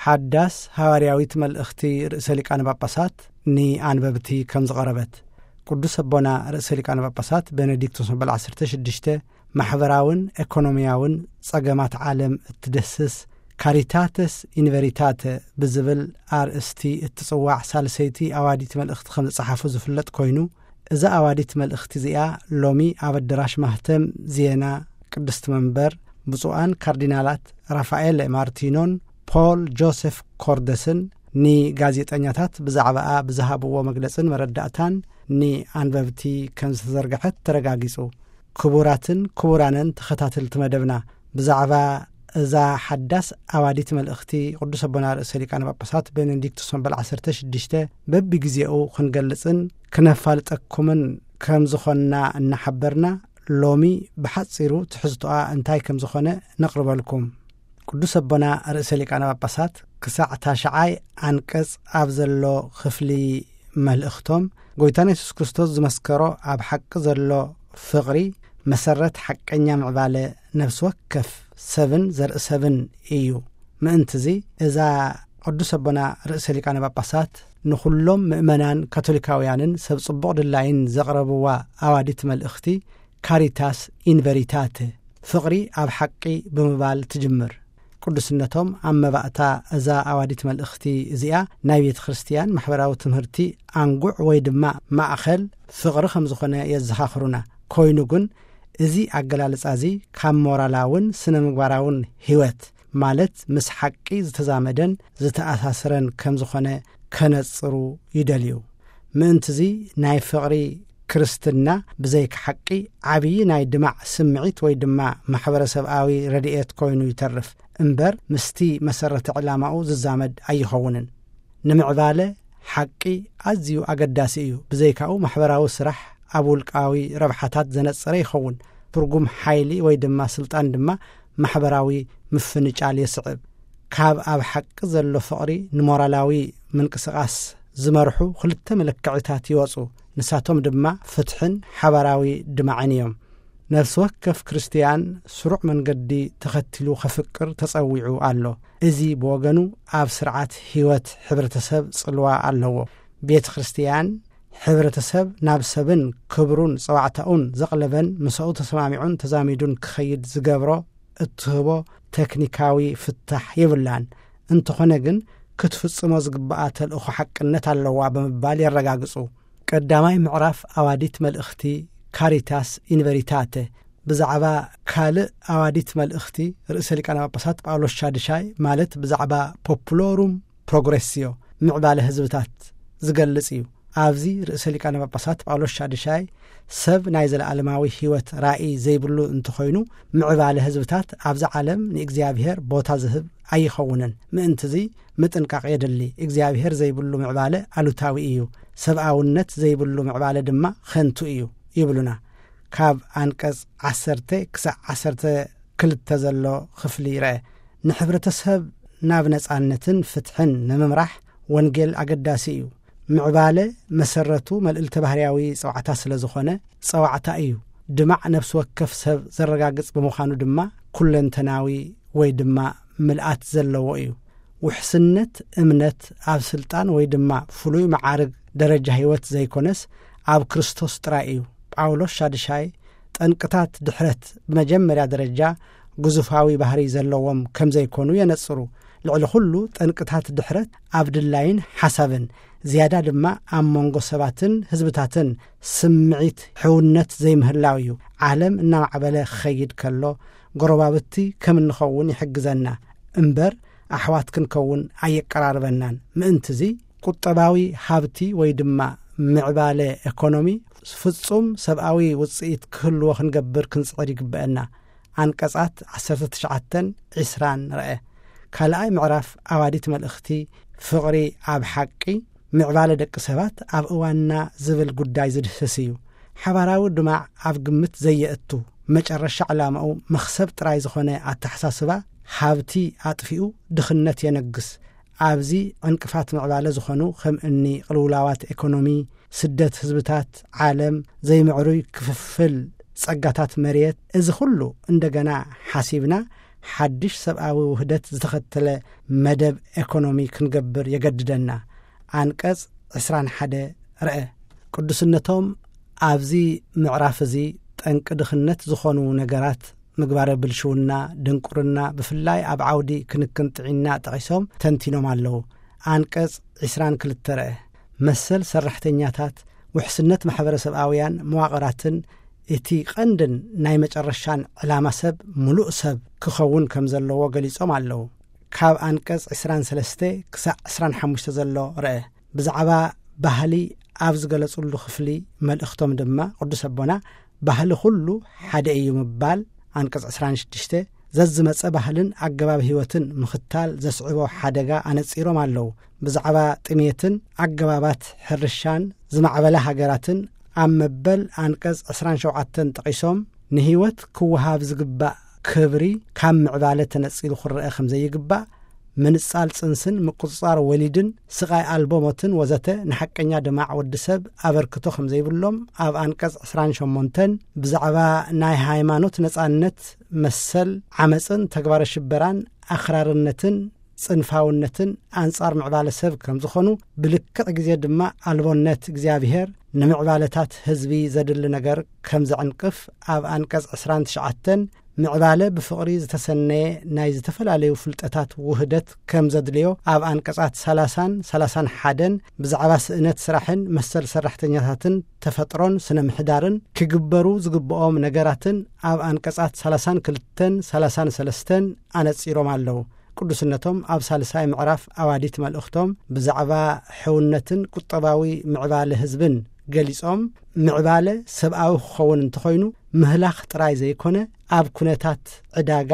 ሓዳስ ሃዋርያዊት መልእኽቲ ርእሰ ሊቃነ ጳጳሳት ንኣንበብቲ ከም ዝቐረበት ቅዱስ ኣቦና ርእሰ ሊቃነ ጳጳሳት ቤኔዲክቶስ 16 ማሕበራውን ኢኮኖሚያውን ጸገማት ዓለም እትደስስ ካሪታተስ ኢን ቬሪታተ ብዝብል ኣርእስቲ እትጽዋዕ ሳልሰይቲ ኣዋዲት መልእኽቲ ከም ዝጸሓፉ ዝፍለጥ ኮይኑ እዛ ኣዋዲት መልእኽቲ እዚኣ ሎሚ ኣብ ኣዳራሽ ማህተም ዜና ቅድስቲ መንበር ብፁዓን ካርዲናላት ራፋኤል ማርቲኖን ፖል ጆሴፍ ኮርደስን ንጋዜጠኛታት ብዛዕባኣ ብዝሃብዎ መግለጽን መረዳእታን ንኣንበብቲ ከም ዝተዘርግሐት ተረጋጊጹ። ክቡራትን ክቡራንን ተኸታተልቲ መደብና ብዛዕባ እዛ ሓዳስ ኣዋዲት መልእኽቲ ቅዱስ ኣቦና ርእሰ ሊቃነ ጳጳሳት ቤኔዲክቶስ 16 በቢግዜኡ ክንገልጽን ክነፋልጠኩምን ከም ዝኾንና እናሓበርና ሎሚ ብሓጺሩ ትሕዝቶኣ እንታይ ከም ዝኾነ ነቕርበልኩም። ቅዱስ ኣቦና ርእሰ ሊቃነ ጳጳሳት ክሳዕ ታሽዓይ አንቀጽ ኣብ ዘሎ ክፍሊ መልእኽቶም ጎይታና ኢየሱስ ክርስቶስ ዝመስከሮ ኣብ ሓቂ ዘሎ ፍቕሪ መሰረት ሓቀኛ ምዕባለ ነፍሲ ወከፍ ሰብን ዘርኢ ሰብን እዩ። ምእንትዚ እዛ ቅዱስ ኣቦና ርእሰ ሊቃነ ጳጳሳት ንኹሎም ምእመናን ካቶሊካውያንን ሰብ ጽቡቕ ድላይን ዘቕረብዋ ኣዋዲት መልእኽቲ ካሪታስ ኢን ቬሪታተ ፍቕሪ ኣብ ሓቂ ብምባል ትጅምር። ቅዱስነቶም ኣብ መባእታ እዛ ኣዋዲት መልእኽቲ እዚኣ ናይ ቤተ ክርስቲያን ማሕበራዊ ትምህርቲ ኣንጉዕ ወይ ድማ ማእኸል ፍቕሪ ከም ዝኾነ የዘኻኽሩና ኮይኑ ግን እዚ ኣገላልጻ እዚ ካብ ሞራላውን ስነ ምግባራውን ህይወት ማለት ምስ ሓቂ ዝተዛመደን ዝተኣሳስረን ከም ዝኾነ ከነጽሩ ይደልዩ። ምእንትዚ ናይ ፍቕሪ ክርስትና ብዘይካ ሓቂ ዓብዪ ናይ ድማዕ ስምዒት ወይ ድማ ማሕበረሰብኣዊ ረድኤት ኮይኑ ይተርፍ እምበር ምስቲ መሰረተ ዕላማኡ ዝዛመድ ኣይኸውንን። ንምዕባለ ሓቂ ኣዝዩ ኣገዳሲ እዩ። ብዘይካኡ ማሕበራዊ ስራሕ ኣብ ውልቃዊ ረብሓታት ዘነጽረ ይኸውን። ትርጉም ሓይሊ ወይ ድማ ስልጣን ድማ ማሕበራዊ ምፍንጫል የስዕብ። ካብ ኣብ ሓቂ ዘሎ ፍቕሪ ንሞራላዊ ምንቅስቓስ ዝመርሑ ክልተ መለክዕታት ይወፁ። ንሳቶም ድማ ፍትሕን ሓበራዊ ድማዕን እዮም። ነፍሲ ወከፍ ክርስቲያን ስሩዕ መንገዲ ተኸቲሉ ኸፍቅር ተጸዊዑ ኣሎ። እዚ ብወገኑ ኣብ ስርዓት ህይወት ሕብረተሰብ ጽልዋ ኣለዎ። ቤተ ክርስቲያን ሕብረተሰብ ናብ ሰብን ክብሩን ጸዋዕታኡን ዘቕለበን ምስኡ ተሰማሚዑን ተዛሚዱን ክኸይድ ዝገብሮ እትህቦ ቴክኒካዊ ፍታሕ ይብላን። እንተኾነ ግን ክትፍጽሞ ዝግባኣ ተልእኾ ሓቅነት ኣለዋ ብምባል የረጋግጹ። ቀዳማይ ምዕራፍ ኣዋዲት መልእኽቲ ካሪታስ ኢን ቬሪታተ ብዛዕባ ካልእ ኣዋዲት መልእኽቲ ርእሰ ሊቃነ ጳጳሳት ጳውሎስ ሻድሻይ ማለት ብዛዕባ ፖፑሎሩም ፕሮግሬሲዮ ምዕባለ ህዝብታት ዝገልጽ እዩ። ኣብዚ ርእሰ ሊቃነ ጳጳሳት ጳውሎስ ሻድሻይ ሰብ ናይ ዘለዓለማዊ ህይወት ራእይ ዘይብሉ እንተኾይኑ ምዕባለ ህዝብታት ኣብዚ ዓለም ንእግዚአብሔር ቦታ ዝህብ ኣይኸውንን። ምእንትዚ ምጥንቃቕ የድሊ። እግዚአብሔር ዘይብሉ ምዕባለ ኣሉታዊ እዩ፣ ሰብኣውነት ዘይብሉ ምዕባለ ድማ ኸንቱ እዩ ይብሉና። ካብ አንቀጽ 10 ክሳዕ 12 ዘሎ ክፍሊ ይርአ። ንሕብረተሰብ ናብ ነጻነትን ፍትሕን ንምምራሕ ወንጌል ኣገዳሲ እዩ። ምዕባለ መሰረቱ መልእልተ ባህርያዊ ጸዋዕታ ስለ ዝኾነ ጸዋዕታ እዩ። ድማዕ ነፍሲ ወከፍ ሰብ ዘረጋግጽ ብምዃኑ ድማ ኩለንተናዊ ወይ ድማ ምልኣት ዘለዎ እዩ። ውሕስነት እምነት ኣብ ስልጣን ወይ ድማ ፍሉይ መዓርግ ደረጃ ህይወት ዘይኮነስ ኣብ ክርስቶስ ጥራይ እዩ። ጳውሎስ ሻድሻይ ጠንቅታት ድሕረት ብመጀመርያ ደረጃ ግዙፋዊ ባህሪ ዘለዎም ከም ዘይኮኑ የነጽሩ። ልዕሊ ኩሉ ጠንቅታት ድሕረት ኣብ ድላይን ሓሳብን ዝያዳ ድማ ኣብ መንጎ ሰባትን ህዝብታትን ስምዒት ሕውነት ዘይምህላው እዩ። ዓለም እናማዕበለ ክኸይድ ከሎ ጎረባብቲ ከም እንኸውን ይሕግዘና እምበር ኣሕዋት ክንከውን ኣየቀራርበናን። ምእንትዚ ቁጠባዊ ሃብቲ ወይ ድማ ምዕባለ ኢኮኖሚ ፍጹም ሰብኣዊ ውጽኢት ክህልዎ ክንገብር ክንጽዕር ይግብአና። አንቀጻት 19-20 ረአ። ካልኣይ ምዕራፍ ኣዋዲት መልእኽቲ ፍቕሪ ኣብ ሓቂ ምዕባለ ደቂ ሰባት ኣብ እዋንና ዝብል ጉዳይ ዝድህስስ እዩ። ሓባራዊ ድማዕ ኣብ ግምት ዘየእቱ መጨረሻ ዕላማኡ መኽሰብ ጥራይ ዝኾነ ኣተሓሳስባ ሃብቲ ኣጥፊኡ ድኽነት የነግስ። ኣብዚ ዕንቅፋት ምዕባለ ዝኾኑ ከም እኒ ቅልውላዋት ኢኮኖሚ፣ ስደት ህዝብታት ዓለም፣ ዘይምዕሩይ ክፍፍል ጸጋታት መሬት፣ እዚ ኩሉ እንደገና ሓሲብና ሓድሽ ሰብኣዊ ውህደት ዝተኸተለ መደብ ኢኮኖሚ ክንገብር የገድደና አንቀጽ 21 ርአ ቅዱስነቶም ኣብዚ ምዕራፍ እዚ ጠንቂ ድኽነት ዝኾኑ ነገራት ምግባረ ብልሽውና ድንቁርና ብፍላይ ኣብ ዓውዲ ክንክን ጥዕና ጠቂሶም ተንቲኖም ኣለዉ አንቀጽ 22 ርአ መሰል ሰራሕተኛታት ውሕስነት ማሕበረሰባውያን መዋቕራትን እቲ ቀንድን ናይ መጨረሻን ዕላማ ሰብ ሙሉእ ሰብ ክኸውን ከም ዘለዎ ገሊጾም ኣለዉ ካብ አንቀጽ 23 ክሳብ 25 ዘሎ ርአ ብዛዕባ ባህሊ ኣብ ዝገለጹሉ ክፍሊ መልእኽቶም ድማ ቅዱስ ኣቦና ባህሊ ኩሉ ሓደ እዩ ምባል አንቀጽ 26 ዘዝመጸ ባህልን ኣገባብ ህይወትን ምኽታል ዘስዕቦ ሓደጋ ኣነጺሮም ኣለዉ ብዛዕባ ጥሜትን ኣገባባት ሕርሻን ዝማዕበላ ሃገራትን ኣብ መበል አንቀጽ 27 ጠቂሶም ንህይወት ክወሃብ ዝግባእ ክብሪ ካብ ምዕባለ ተነጺሉ ክርአ ከም ዘይግባእ ምንጻል ጽንስን ምቁጽጻር ወሊድን ስቃይ ኣልቦ ሞትን ወዘተ ንሐቀኛ ድማዕ ወዲ ሰብ ኣበርክቶ ከም ዘይብሎም ኣብ አንቀጽ 28 ብዛዕባ ናይ ሃይማኖት ነጻነት መሰል ዓመፅን ተግባረ ሽበራን ኣኽራርነትን ጽንፋውነትን አንጻር ምዕባለ ሰብ ከም ዝኾኑ ብልክዕ ግዜ ድማ ኣልቦነት እግዚኣብሔር ንምዕባለታት ህዝቢ ዘድሊ ነገር ከም ዘዕንቅፍ ኣብ አንቀጽ 29 ምዕባለ ብፍቕሪ ዝተሰነየ ናይ ዝተፈላለዩ ፍልጠታት ውህደት ከም ዘድልዮ ኣብ አንቀጻት 30-31 ብዛዕባ ስእነት ስራሕን መሰል ሰራሕተኛታትን ተፈጥሮን ስነ ምሕዳርን ክግበሩ ዝግብኦም ነገራትን ኣብ አንቀጻት 32-33 ኣነጺሮም ኣለዉ ቅዱስነቶም ኣብ ሳልሳይ ምዕራፍ ኣዋዲት መልእኽቶም ብዛዕባ ሕውነትን ቁጠባዊ ምዕባለ ህዝብን ገሊጾም ምዕባለ ሰብኣዊ ክኸውን እንተኾይኑ ምህላኽ ጥራይ ዘይኮነ ኣብ ኩነታት ዕዳጋ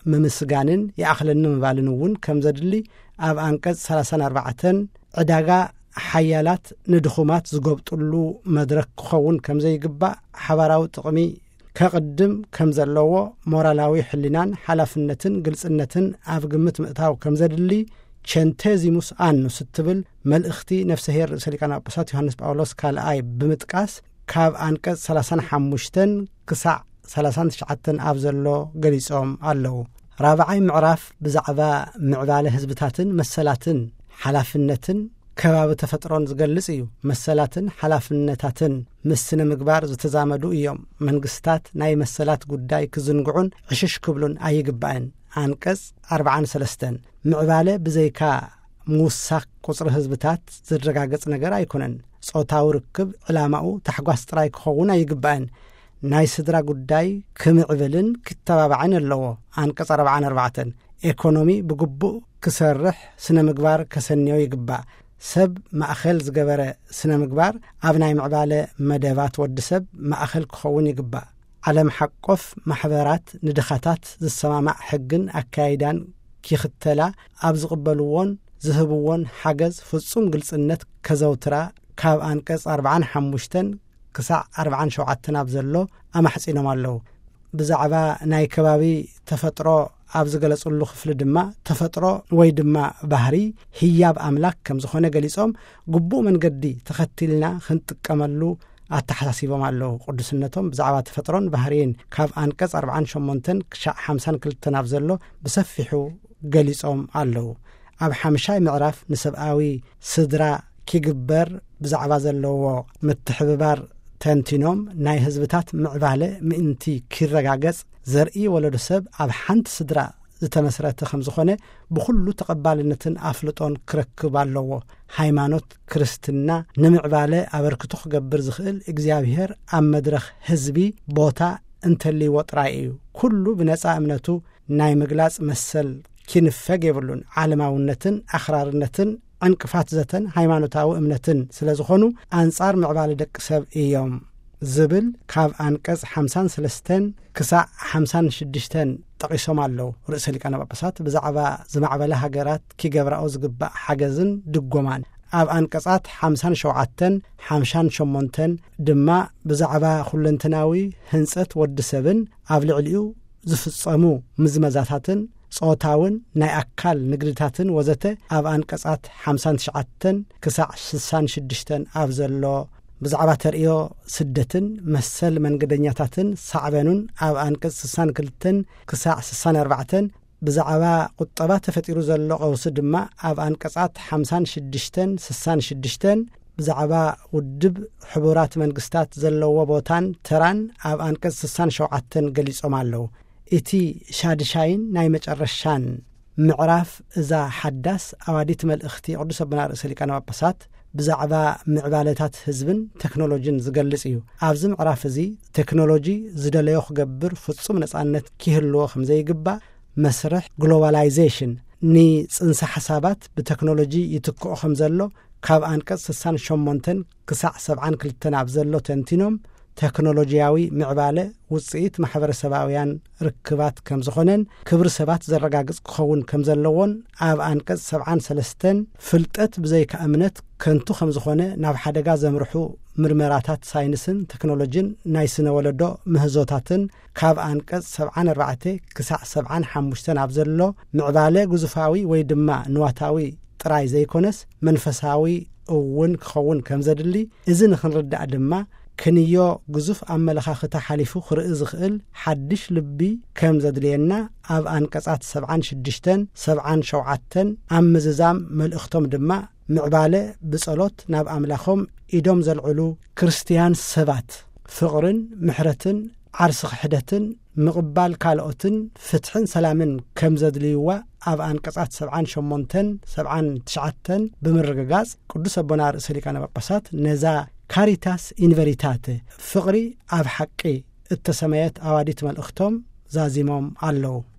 ምምስጋንን የኣኽለኒ ምባልን እውን ከም ዘድሊ ኣብ አንቀጽ 34 ዕዳጋ ሓያላት ንድኹማት ዝገብጡሉ መድረክ ክኸውን ከም ዘይግባእ ሓባራዊ ጥቕሚ ከቅድም ከም ዘለዎ ሞራላዊ ሕሊናን ሓላፍነትን ግልጽነትን ኣብ ግምት ምእታው ከም ዘድሊ ቸንቴዚሙስ አኑስ ትብል መልእኽቲ ነፍሰ ሄር ርእሰ ሊቃነ ጳጳሳት ዮሐንስ ጳውሎስ ካልኣይ ብምጥቃስ ካብ አንቀጽ 35 ክሳዕ 39 ኣብ ዘሎ ገሊጾም ኣለዉ ራብዓይ ምዕራፍ ብዛዕባ ምዕባለ ህዝብታትን መሰላትን ሓላፍነትን ከባቢ ተፈጥሮን ዝገልጽ እዩ መሰላትን ሓላፍነታትን ምስነ ምግባር ዝተዛመዱ እዮም መንግስታት ናይ መሰላት ጉዳይ ክዝንግዑን ዕሽሽ ክብሉን ኣይግባእን አንቀጽ 43 ምዕባለ ብዘይካ ሙሳኽ ቁጽሪ ህዝብታት ዝረጋገጽ ነገር ኣይኮነን ጾታዊ ርክብ ዕላማኡ ተሕጓስ ጥራይ ክኸውን ኣይግባእን ናይ ስድራ ጉዳይ ክምዕብልን ክተባባዕን ኣለዎ አንቀጽ 44 ኢኮኖሚ ብግቡእ ክሰርሕ ስነ ምግባር ከሰንዮ ይግባእ ሰብ ማእኸል ዝገበረ ስነ ምግባር ኣብ ናይ ምዕባለ መደባት ወዲ ሰብ ማእኸል ክኸውን ይግባእ ዓለም ሓቆፍ ማሕበራት ንድኻታት ዝሰማማዕ ሕግን ኣካይዳን ክኽተላ ኣብ ዝቕበልዎን ዝህብዎን ሓገዝ ፍጹም ግልጽነት ከዘውትራ ካብ አንቀጽ 45 ክሳዕ 47 ኣብ ዘሎ ኣማሕጺኖም ኣለዉ ብዛዕባ ናይ ከባቢ ተፈጥሮ ኣብ ዝገለጹሉ ክፍሊ ድማ ተፈጥሮ ወይ ድማ ባህሪ ህያብ ኣምላክ ከም ዝኾነ ገሊጾም ግቡእ መንገዲ ተኸቲልና ክንጥቀመሉ ኣተሓሳሲቦም ኣለዉ ቅዱስነቶም ብዛዕባ ተፈጥሮን ባህሪን ካብ አንቀጽ 48 ክሳዕ 52 ኣብ ዘሎ ብሰፊሑ ገሊጾም ኣለዉ ኣብ ሓምሻይ ምዕራፍ ንሰብኣዊ ስድራ ክግበር ብዛዕባ ዘለዎ ምትሕብባር ተንቲኖም ናይ ህዝብታት ምዕባለ ምእንቲ ክረጋገጽ ዘርኢ ወለዶ ሰብ ኣብ ሓንቲ ስድራ ዝተመስረተ ከም ዝኾነ ብኩሉ ተቐባልነትን ኣፍልጦን ክረክብ ኣለዎ ሃይማኖት ክርስትና ንምዕባለ ኣበርክቶ ክገብር ዝኽእል እግዚኣብሔር ኣብ መድረኽ ህዝቢ ቦታ እንተልይዎ ጥራይ እዩ ኩሉ ብነጻ እምነቱ ናይ ምግላጽ መሰል ክንፈግ የብሉን ዓለማውነትን ኣኽራርነትን ዕንቅፋት ዘተን ሃይማኖታዊ እምነትን ስለ ዝኾኑ አንጻር ምዕባለ ደቂ ሰብ እዮም ዝብል ካብ አንቀጽ 53 ክሳዕ 56 ጠቂሶም ኣለዉ ርእሰ ሊቃነ ጳጳሳት ብዛዕባ ዝማዕበላ ሃገራት ክገብራኦ ዝግባእ ሓገዝን ድጎማን ኣብ አንቀጻት 57-58 ድማ ብዛዕባ ሁለንተናዊ ህንጸት ወዲ ሰብን ኣብ ልዕሊኡ ዝፍጸሙ ምዝመዛታትን ጾታውን ናይ ኣካል ንግድታትን ወዘተ ኣብ አንቀጻት 59 ክሳዕ 66 ኣብ ዘሎ ብዛዕባ ተርእዮ ስደትን መሰል መንገደኛታትን ሳዕበኑን ኣብ አንቀጽ 62 ክሳዕ 64 ብዛዕባ ቁጠባ ተፈጢሩ ዘሎ ቀውሲ ድማ ኣብ አንቀጻት 56 66 ብዛዕባ ውድብ ሕቡራት መንግስታት ዘለዎ ቦታን ተራን ኣብ አንቀጽ 67 ገሊጾም ኣለዉ። እቲ ሻድሻይን ናይ መጨረሻን ምዕራፍ እዛ ሓዳስ ኣዋዲት መልእኽቲ ቅዱስ ኣቦና ርእሰ ሊቃነ ጳጳሳት ብዛዕባ ምዕባለታት ህዝብን ቴክኖሎጂን ዝገልጽ እዩ። ኣብዚ ምዕራፍ እዚ ቴክኖሎጂ ዝደለዮ ክገብር ፍጹም ነጻነት ክህልዎ ከም ዘይግባእ መስርሕ ግሎባላይዜሽን ንጽንሰ ሓሳባት ብቴክኖሎጂ ይትክኦ ከም ዘሎ ካብ አንቀጽ 68 ክሳዕ 72 ኣብ ዘሎ ተንቲኖም ቴክኖሎጂያዊ ምዕባለ ውጽኢት ማሕበረሰባውያን ርክባት ከም ዝኾነን ክብሪ ሰባት ዘረጋግጽ ክኸውን ከም ዘለዎን ኣብ አንቀጽ 73 ፍልጠት ብዘይካ እምነት ከንቱ ከም ዝኾነ ናብ ሓደጋ ዘምርሑ ምርመራታት ሳይንስን ቴክኖሎጂን ናይ ስነ ወለዶ ምህዞታትን ካብ አንቀጽ 74 ክሳዕ 75 ኣብ ዘሎ ምዕባለ ግዙፋዊ ወይ ድማ ንዋታዊ ጥራይ ዘይኮነስ መንፈሳዊ እውን ክኸውን ከም ዘድሊ እዚ ንኽንርዳእ ድማ ክንዮ ግዙፍ ኣመለኻኽታ ሓሊፉ ክርኢ ዝኽእል ሓድሽ ልቢ ከም ዘድልየና ኣብ አንቀጻት 76 77 ኣብ ምዝዛም መልእኽቶም ድማ ምዕባለ ብጸሎት ናብ ኣምላኾም ኢዶም ዘልዕሉ ክርስቲያን ሰባት ፍቕርን ምሕረትን ዓርሲ ክሕደትን ምቕባል ካልኦትን ፍትሕን ሰላምን ከም ዘድልይዋ ኣብ አንቀጻት 78 79 ብምርግጋጽ ቅዱስ ኣቦና ርእሰ ሊቃነ ጳጳሳት ነዛ ካሪታስ ኢንቨሪታቴ ፍቕሪ ኣብ ሓቂ እተሰመየት ኣዋዲት መልእኽቶም ዛዚሞም ኣለዉ።